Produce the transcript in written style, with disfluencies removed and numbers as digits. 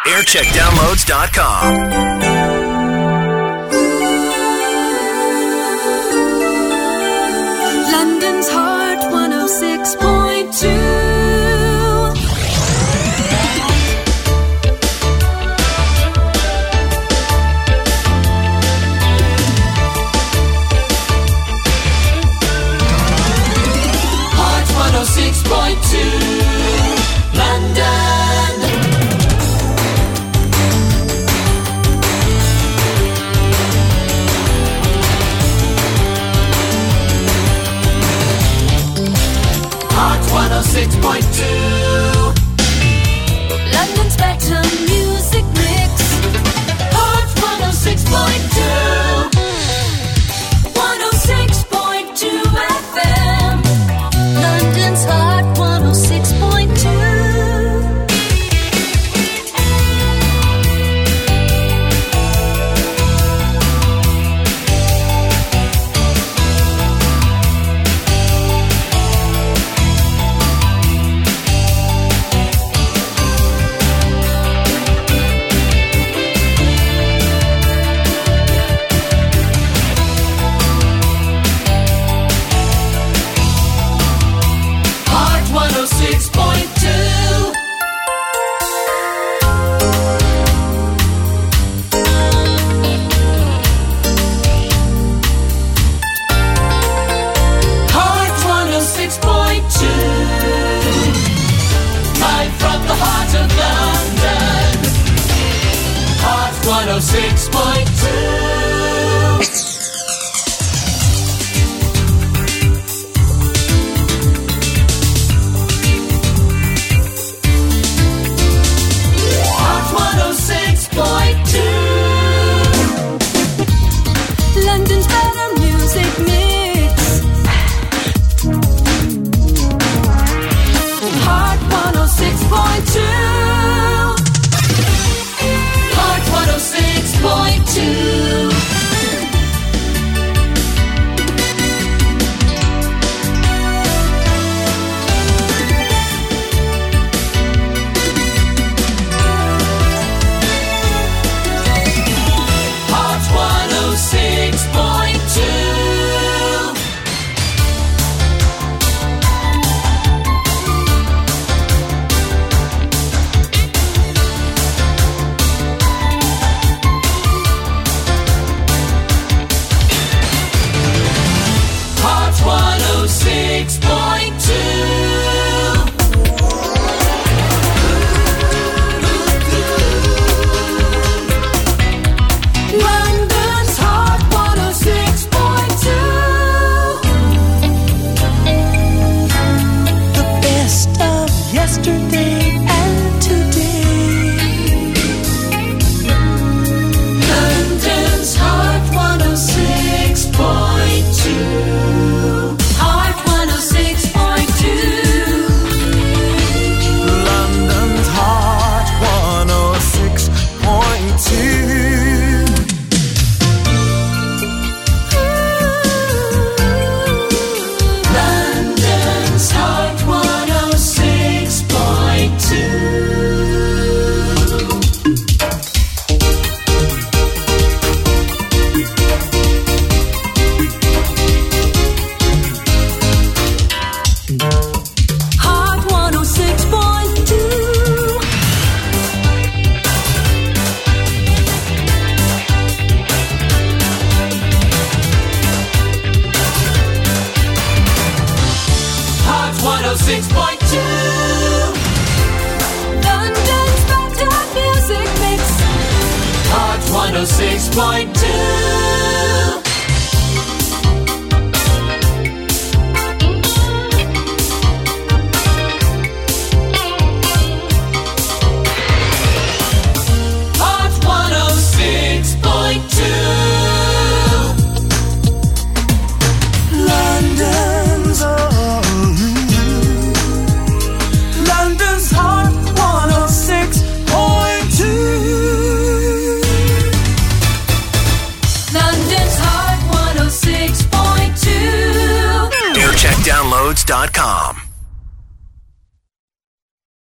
aircheckdownloads.com. London's Heart 106.2. Heart 106.2. London. Heart 106.2. London's better music mix. Heart 106.2. 106.2 FM. London's Heart 106.2. Heart 106.2. Heart 106.2. Live from the heart of London. Heart 106.2. Heart 106.2. London's better music mix. Heart 106.2. Heart 106.2. Heart 106.2. Heart 106.2. London's Heart 106.2. The best of yesterday and today. London's Heart 106.2. Heart 106.2. London's Heart 106.2. London's Heart 106.2. Heart 106.2. Heart 106.2. London's better music mix. Heart 106.2.